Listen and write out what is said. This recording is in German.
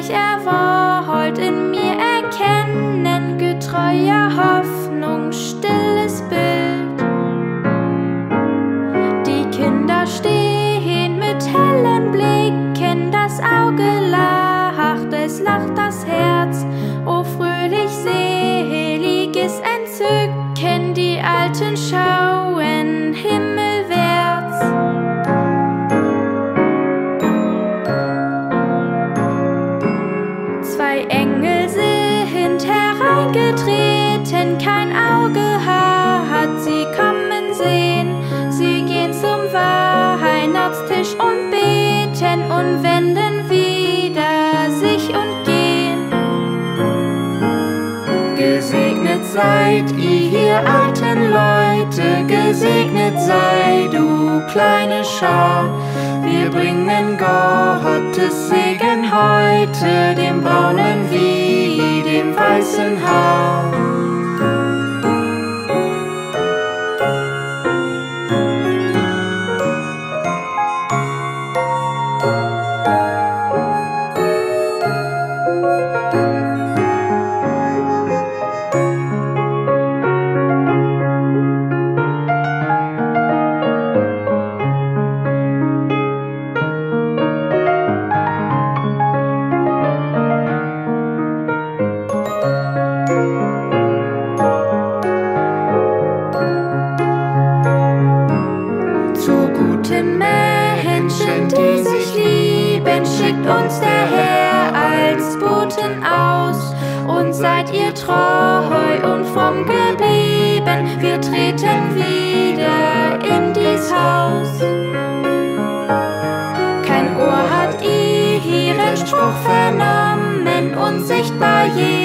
euch wollt in mir erkennen, getreuer Hoffnung, stilles Bild. Die Kinder stehen mit hellen Blicken, das Auge lacht, es lacht das Herz. O fröhlich, seliges Entzücken, die Alten schauen himmelwärts. Zwei Engel sind hereingetreten, kein Auge hat sie kommen sehen. Sie gehen zum Weihnachtstisch und beten und wenden wieder sich und gehen. Gesegnet seid ihr alten Leute, gesegnet sei du kleine Schar. Wir bringen Gottes Segen heute, dem braunen wie dem weißen Haar. Menschen, die sich lieben, schickt uns der Herr als Boten aus. Und seid ihr treu und fromm geblieben, wir treten wieder in dies Haus. Kein Ohr hat ihren Spruch vernommen, unsichtbar